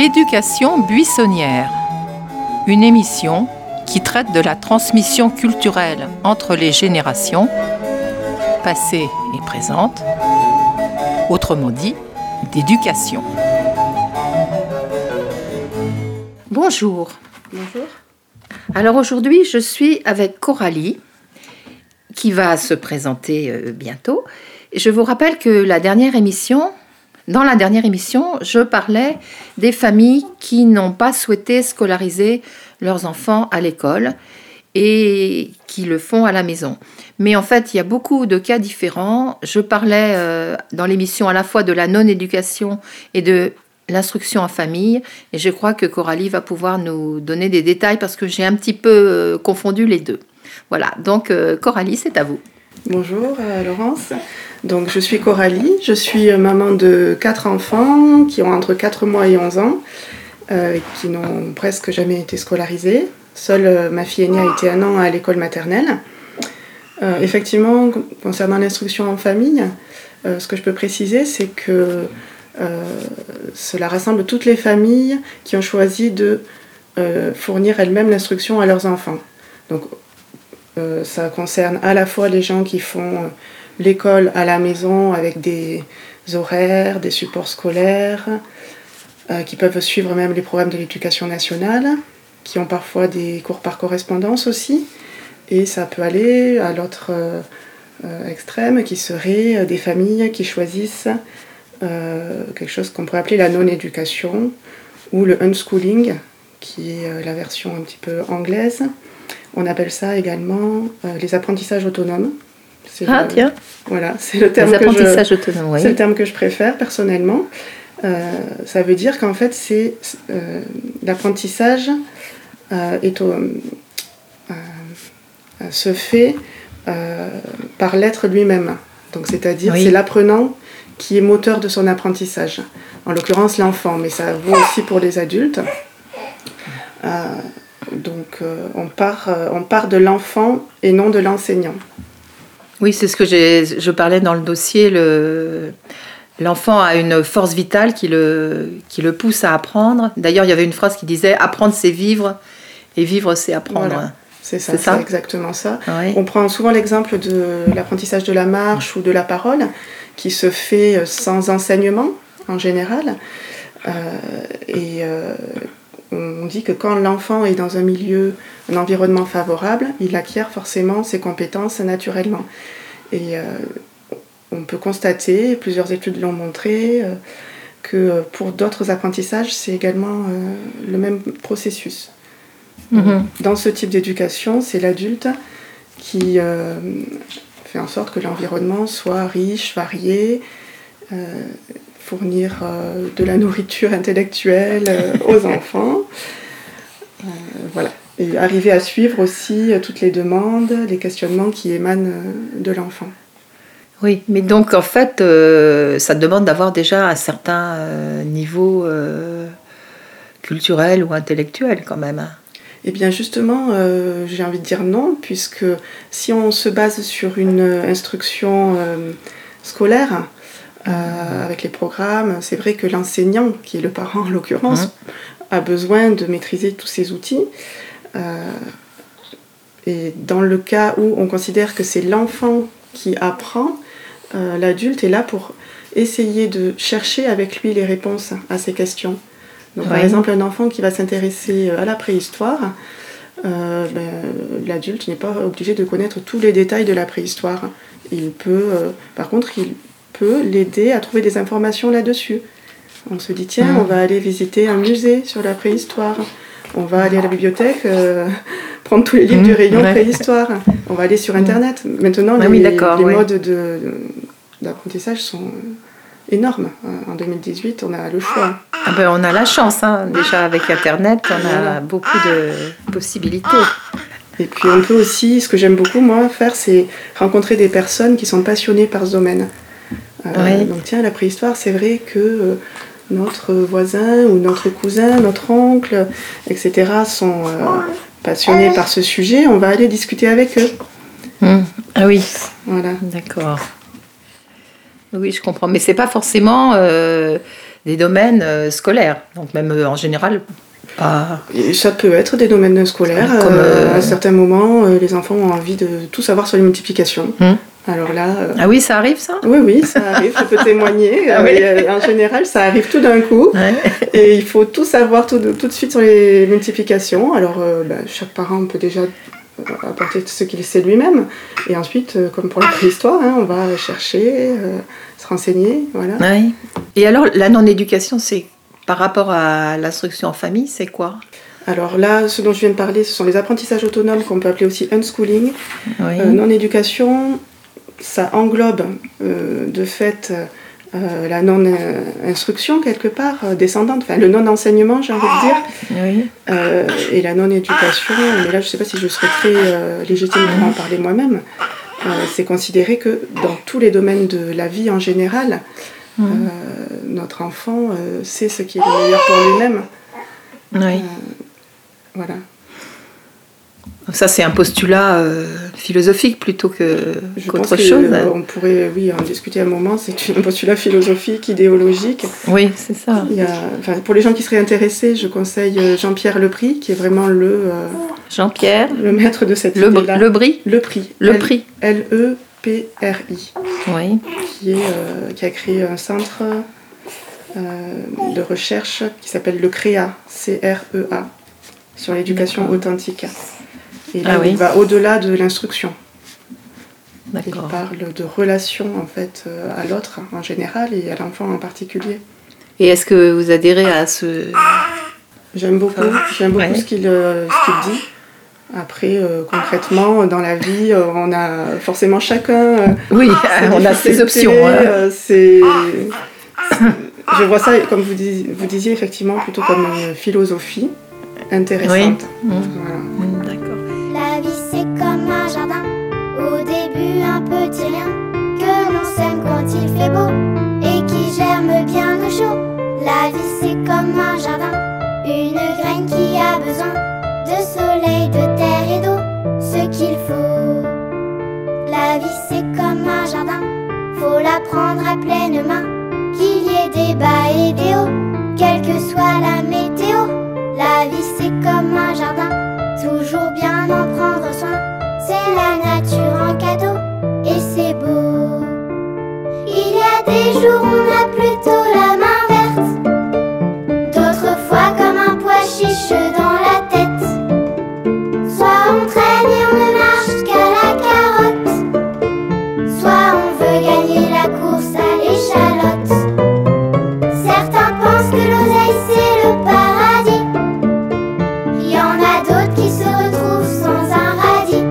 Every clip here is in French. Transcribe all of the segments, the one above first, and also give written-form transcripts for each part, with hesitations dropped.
L'éducation buissonnière, une émission qui traite de la transmission culturelle entre les générations, passées et présentes, autrement dit, d'éducation. Bonjour. Bonjour. Alors aujourd'hui, je suis avec Coralie, qui va se présenter bientôt. Je vous rappelle que dans la dernière émission, je parlais des familles qui n'ont pas souhaité scolariser leurs enfants à l'école et qui le font à la maison. Mais en fait, il y a beaucoup de cas différents. Je parlais dans l'émission à la fois de la non-éducation et de l'instruction en famille. Et je crois que Coralie va pouvoir nous donner des détails parce que j'ai un petit peu confondu les deux. Voilà, donc Coralie, c'est à vous. Bonjour Laurence. Donc je suis Coralie, je suis maman de 4 enfants qui ont entre 4 mois et 11 ans, qui n'ont presque jamais été scolarisés. Seule ma fille aînée a été 1 an à l'école maternelle. Effectivement, concernant l'instruction en famille, ce que je peux préciser, c'est que cela rassemble toutes les familles qui ont choisi de fournir elles-mêmes l'instruction à leurs enfants. Donc ça concerne à la fois les gens qui font l'école à la maison avec des horaires, des supports scolaires, qui peuvent suivre même les programmes de l'éducation nationale, qui ont parfois des cours par correspondance aussi. Et ça peut aller à l'autre extrême, qui serait des familles qui choisissent quelque chose qu'on pourrait appeler la non-éducation ou le unschooling, qui est la version un petit peu anglaise. On appelle ça également les apprentissages autonomes. Tiens. Voilà, c'est le terme autonomes, oui. C'est le terme que je préfère personnellement. Ça veut dire qu'en fait, c'est l'apprentissage se fait par l'être lui-même. Donc, c'est-à-dire, c'est l'apprenant qui est moteur de son apprentissage. En l'occurrence, l'enfant, mais ça vaut aussi pour les adultes. Donc, on part de l'enfant et non de l'enseignant. Oui, c'est ce que je parlais dans le dossier. L'enfant a une force vitale qui le pousse à apprendre. D'ailleurs, il y avait une phrase qui disait « apprendre, c'est vivre, et vivre, c'est apprendre voilà. ». C'est exactement ça. Oui. On prend souvent l'exemple de l'apprentissage de la marche ou de la parole, qui se fait sans enseignement, en général. On dit que quand l'enfant est dans un environnement favorable, il acquiert forcément ses compétences naturellement. Et on peut constater, plusieurs études l'ont montré, que pour d'autres apprentissages, c'est également le même processus. Dans ce type d'éducation, c'est l'adulte qui fait en sorte que l'environnement soit riche, varié, fournir de la nourriture intellectuelle aux enfants. Voilà. Et arriver à suivre aussi toutes les demandes, les questionnements qui émanent de l'enfant. Oui, mais donc en fait, ça demande d'avoir déjà un certain niveau culturel ou intellectuel quand même. Eh bien justement, j'ai envie de dire non, puisque si on se base sur une instruction scolaire, avec les programmes, c'est vrai que l'enseignant, qui est le parent en l'occurrence, a besoin de maîtriser tous ces outils. Et dans le cas où on considère que c'est l'enfant qui apprend, l'adulte est là pour essayer de chercher avec lui les réponses à ces questions. Donc, par exemple, un enfant qui va s'intéresser à la préhistoire, l'adulte n'est pas obligé de connaître tous les détails de la préhistoire. Par contre, il peut l'aider à trouver des informations là-dessus. On se dit, tiens, on va aller visiter un musée sur la préhistoire. On va aller à la bibliothèque, prendre tous les livres du rayon préhistoire. On va aller sur Internet. Maintenant, les modes d'apprentissage sont énormes. En 2018, on a le choix. On a la chance, déjà avec Internet, on a beaucoup de possibilités. Et puis on peut aussi, ce que j'aime beaucoup moi faire, c'est rencontrer des personnes qui sont passionnées par ce domaine. Donc tiens, la préhistoire, c'est vrai que notre voisin ou notre cousin, notre oncle, etc. sont passionnés par ce sujet. On va aller discuter avec eux. Ah oui, voilà. D'accord. Oui, je comprends. Mais c'est pas forcément des domaines scolaires. Donc même en général, pas... Et ça peut être des domaines scolaires. Comme, à certains moments, les enfants ont envie de tout savoir sur les multiplications. Alors là... Ah oui, ça arrive ça ? Oui, ça arrive, je peux témoigner. Ah oui. En général, ça arrive tout d'un coup. Ouais. Et il faut tout savoir tout de suite sur les multiplications. Alors, chaque parent peut déjà apporter ce qu'il sait lui-même. Et ensuite, comme pour la préhistoire, on va chercher, se renseigner. Voilà. Ouais. Et alors, la non-éducation, c'est par rapport à l'instruction en famille, c'est quoi ? Alors là, ce dont je viens de parler, ce sont les apprentissages autonomes qu'on peut appeler aussi unschooling. Oui. Non-éducation, ça englobe de fait la non-instruction quelque part, descendante, enfin le non-enseignement, j'ai envie de dire, Oui. et la non-éducation, mais là je ne sais pas si je serais très légitime pour en parler moi-même, c'est considérer que dans tous les domaines de la vie en général, notre enfant sait ce qui est le meilleur pour lui-même. Oui. Voilà. Ça, c'est un postulat philosophique plutôt qu'autre chose. On pourrait, en discuter un moment. C'est un postulat philosophique, idéologique. Oui, c'est ça. Pour les gens qui seraient intéressés, je conseille Jean-Pierre Lepris, qui est vraiment le maître de cette idée-là. Lepris. L-E-P-R-I. Oui. Qui a créé un centre de recherche qui s'appelle le CREA, C-R-E-A, sur l'éducation authentique. Et là, il va au-delà de l'instruction. D'accord. Il parle de relation en fait à l'autre en général et à l'enfant en particulier. Et est-ce que vous adhérez à ce... J'aime beaucoup ce qu'il dit. Après, concrètement, dans la vie, on a forcément chacun... on a ses options. Je vois ça, comme vous disiez, effectivement, plutôt comme une philosophie intéressante. Oui. Voilà. D'accord. La vie c'est comme un jardin, au début un petit rien, que l'on sème quand il fait beau, et qui germe bien au chaud. La vie c'est comme un jardin, une graine qui a besoin de soleil, de terre et d'eau, ce qu'il faut. La vie c'est comme un jardin, faut la prendre à pleine main, qu'il y ait des bas et des hauts, quelle que soit la météo. La vie c'est comme un jardin, toujours bien en prendre soin, c'est la nature en cadeau, et c'est beau. Il y a des jours où on a plutôt la main verte, d'autres fois comme un pois chiche dans la tête. Soit on traîne et on ne marche qu'à la carotte, soit on veut gagner la course à l'échalote. Certains pensent que l'oseille c'est le paradis, il y en a d'autres qui se retrouvent sans un radis.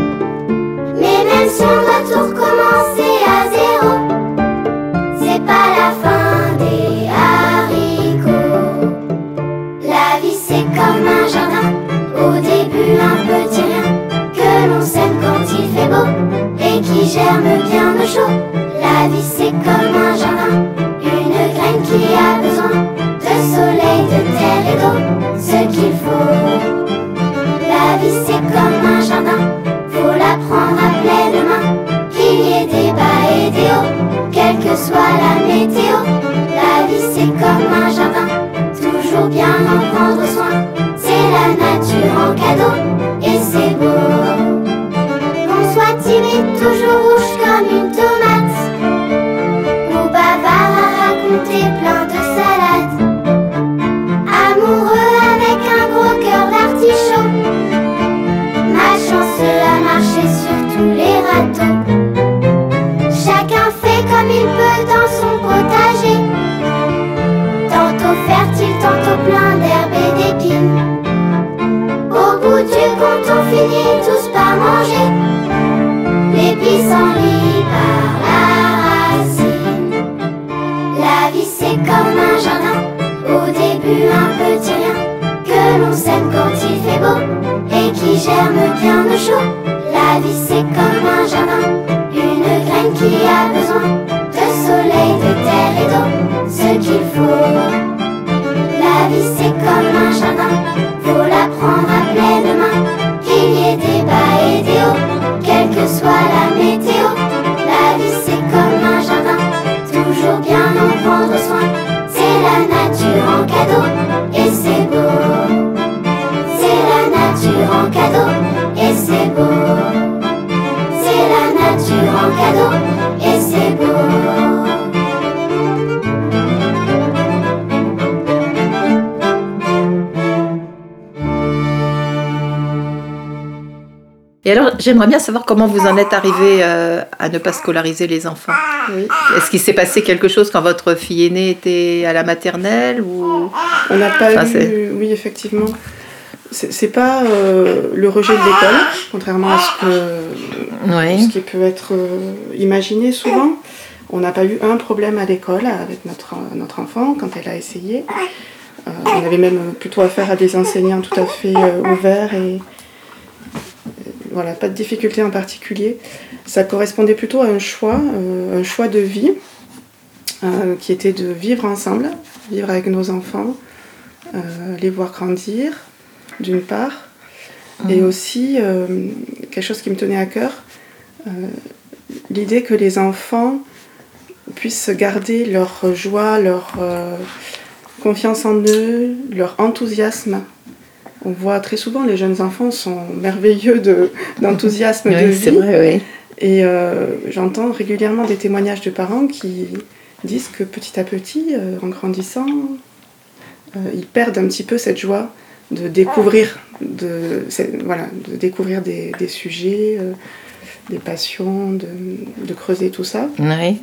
Mais même si on doit tout recommencer à zéro, c'est pas la fin des haricots. La vie c'est comme un jardin, au début un petit rien, que l'on sème quand il fait beau, et qui germe bien au chaud. La vie c'est comme un jardin, une graine qui a besoin de soleil, de terre et d'eau, ce qu'il faut. La vie c'est comme un jardin, faut la prendre à pleine main, qu'il y ait des bas et des hauts, quelle que soit la météo. La vie c'est comme un jardin, toujours bien en prendre soin, c'est la nature en cadeau, et c'est beau. Qu'on soit timide, toujours rouge comme une tomate, ou bavard à raconter plein de salades, amoureux avec un gros cœur d'artichaut, malchanceux à marcher sur tous les râteaux. Chacun fait comme il peut dans son potager, tantôt fertile, tantôt plein d'herbes et d'épines. Au bout du compte on finit tous par manger les pissenlits par la racine. La vie c'est comme un jardin, au début un petit rien, que l'on sème quand il fait beau, et qui germe bien au chaud. La vie c'est comme un jardin, une graine qui a besoin de soleil, de terre et d'eau, ce qu'il faut. La vie c'est comme un jardin, faut la prendre à pleine main, qu'il y ait des bas et des hauts, quelle que soit la météo. La vie c'est comme un jardin, toujours bien en prendre soin, c'est la nature en cadeau, et c'est beau. C'est la nature en cadeau, et c'est beau. C'est la nature en cadeau, et c'est beau. Et alors, j'aimerais bien savoir comment vous en êtes arrivé à ne pas scolariser les enfants. Oui. Est-ce qu'il s'est passé quelque chose quand votre fille aînée était à la maternelle ou... On n'a pas Enfin, oui, effectivement. C'est pas le rejet de l'école, contrairement à ce qui peut être imaginé souvent. On n'a pas eu un problème à l'école avec notre enfant quand elle a essayé. On avait même plutôt affaire à des enseignants tout à fait ouverts et voilà, pas de difficulté en particulier. Ça correspondait plutôt à un choix de vie qui était de vivre ensemble, vivre avec nos enfants, les voir grandir, d'une part, et aussi quelque chose qui me tenait à cœur, l'idée que les enfants puissent garder leur joie, leur confiance en eux, leur enthousiasme. On voit très souvent les jeunes enfants sont merveilleux d'enthousiasme de vie. C'est vrai, oui. Et j'entends régulièrement des témoignages de parents qui disent que petit à petit, en grandissant, ils perdent un petit peu cette joie de découvrir, de découvrir des sujets, des passions, de creuser tout ça. Oui.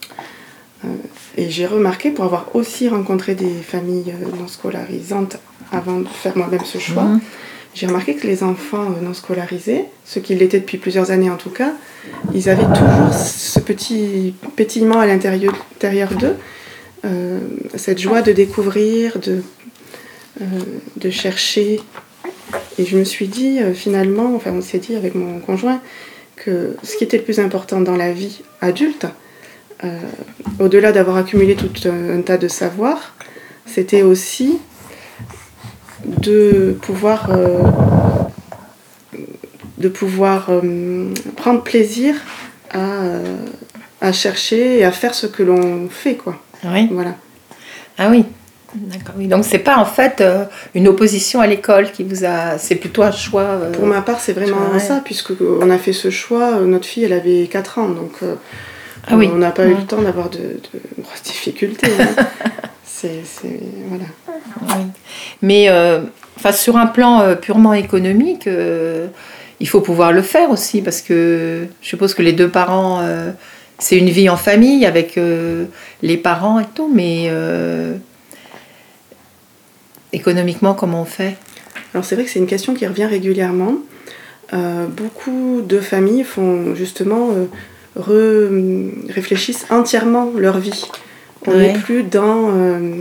Et j'ai remarqué, pour avoir aussi rencontré des familles non scolarisantes avant de faire moi-même ce choix, j'ai remarqué que les enfants non scolarisés, ceux qui l'étaient depuis plusieurs années en tout cas, ils avaient toujours ce petit pétillement à l'intérieur d'eux, cette joie de découvrir, de chercher. Et je me suis dit finalement, enfin on s'est dit avec mon conjoint, que ce qui était le plus important dans la vie adulte, au-delà d'avoir accumulé tout un tas de savoirs, c'était aussi de pouvoir prendre plaisir à chercher et à faire ce que l'on fait, quoi. Oui. Voilà. Ah oui. D'accord. Oui. Donc c'est pas en fait une opposition à l'école qui vous a... C'est plutôt un choix... Pour ma part, c'est vraiment ça, puisqu'on a fait ce choix. Notre fille, elle avait 4 ans, donc on n'a pas eu le temps d'avoir de grosses difficultés. Hein. Voilà. Oui. Mais sur un plan purement économique, il faut pouvoir le faire aussi, parce que je suppose que les deux parents, c'est une vie en famille avec les parents et tout, mais économiquement, comment on fait ? Alors c'est vrai que c'est une question qui revient régulièrement. Beaucoup de familles font justement réfléchissent entièrement leur vie. On n'est plus dans...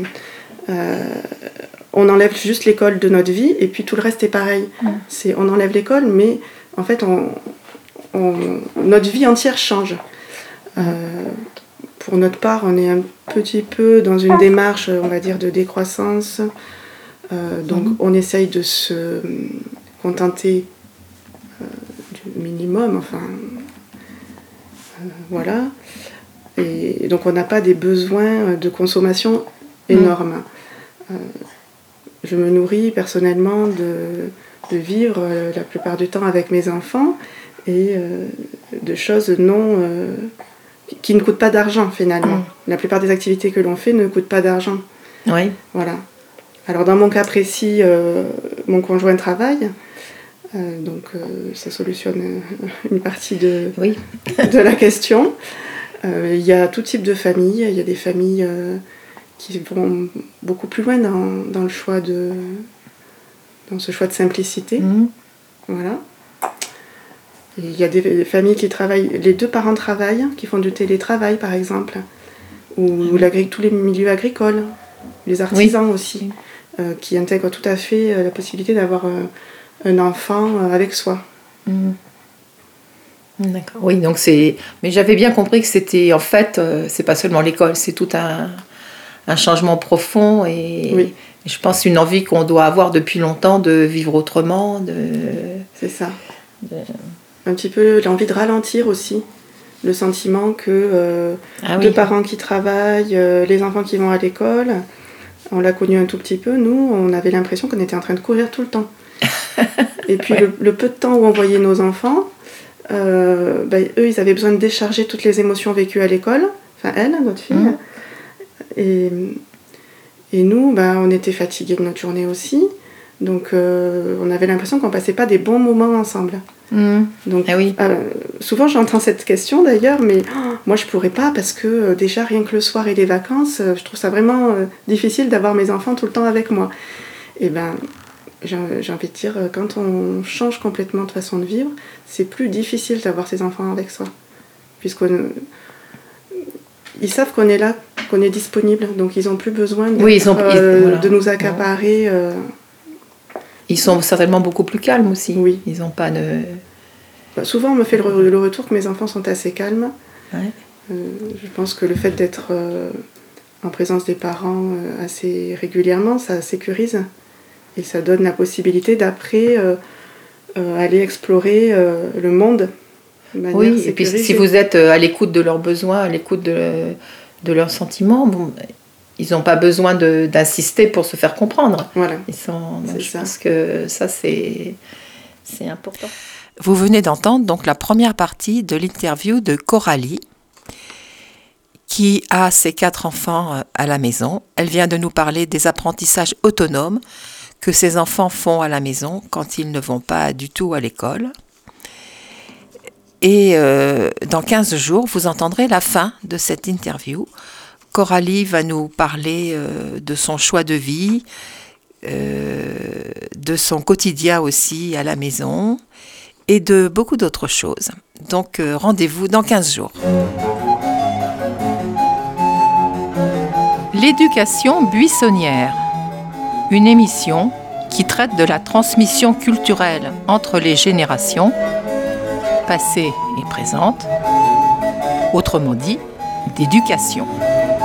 on enlève juste l'école de notre vie et puis tout le reste est pareil. On enlève l'école, mais en fait, notre vie entière change. Pour notre part, on est un petit peu dans une démarche, on va dire, de décroissance. Donc, on essaye de se contenter du minimum, enfin... voilà. Et donc on n'a pas des besoins de consommation énormes. Je me nourris personnellement de vivre la plupart du temps avec mes enfants et de choses qui ne coûtent pas d'argent finalement. La plupart des activités que l'on fait ne coûtent pas d'argent. Oui. Voilà. Alors dans mon cas précis, mon conjoint travaille. Donc ça solutionne une partie de la question. Il y a tout type de familles. Il y a des familles qui vont beaucoup plus loin dans ce choix de simplicité. Voilà. Et il y a des familles qui travaillent, les deux parents travaillent, qui font du télétravail par exemple, ou tous les milieux agricoles, les artisans aussi, qui intègrent tout à fait la possibilité d'avoir un enfant avec soi. D'accord. Oui, donc mais j'avais bien compris que c'était, en fait, c'est pas seulement l'école, c'est tout un changement profond et je pense une envie qu'on doit avoir depuis longtemps de vivre autrement. C'est ça. Un petit peu l'envie de ralentir aussi. Le sentiment que deux parents qui travaillent, les enfants qui vont à l'école, On l'a connu un tout petit peu. Nous, on avait l'impression qu'on était en train de courir tout le temps. Et puis le peu de temps où on voyait nos enfants, eux, ils avaient besoin de décharger toutes les émotions vécues à l'école. Enfin, elle, notre fille. Et nous, on était fatigués de notre journée aussi. Donc, on avait l'impression qu'on passait pas des bons moments ensemble. Donc, souvent, j'entends cette question d'ailleurs, mais moi, je pourrais pas parce que déjà, rien que le soir et les vacances, je trouve ça vraiment difficile d'avoir mes enfants tout le temps avec moi. Et j'ai envie de dire, quand on change complètement de façon de vivre, c'est plus difficile d'avoir ses enfants avec soi. Ils savent qu'on est là, qu'on est disponible, donc ils n'ont plus besoin de nous accaparer. Ils sont certainement beaucoup plus calmes aussi. Oui. Ils n'ont pas de... Souvent, on me fait le retour que mes enfants sont assez calmes. Ouais. Je pense que le fait d'être en présence des parents assez régulièrement, ça sécurise. Et ça donne la possibilité d'après aller explorer le monde de manière sécurisée. Et puis si vous êtes à l'écoute de leurs besoins, à l'écoute de leurs sentiments, ils n'ont pas besoin d'insister pour se faire comprendre. Voilà. Je pense que ça, c'est important. Vous venez d'entendre donc la première partie de l'interview de Coralie, qui a ses 4 enfants à la maison. Elle vient de nous parler des apprentissages autonomes que ses enfants font à la maison quand ils ne vont pas du tout à l'école. Et dans 15 jours, vous entendrez la fin de cette interview. Coralie va nous parler de son choix de vie, de son quotidien aussi à la maison et de beaucoup d'autres choses. Donc rendez-vous dans 15 jours. L'éducation buissonnière, une émission qui traite de la transmission culturelle entre les générations, passées et présentes, autrement dit, d'éducation.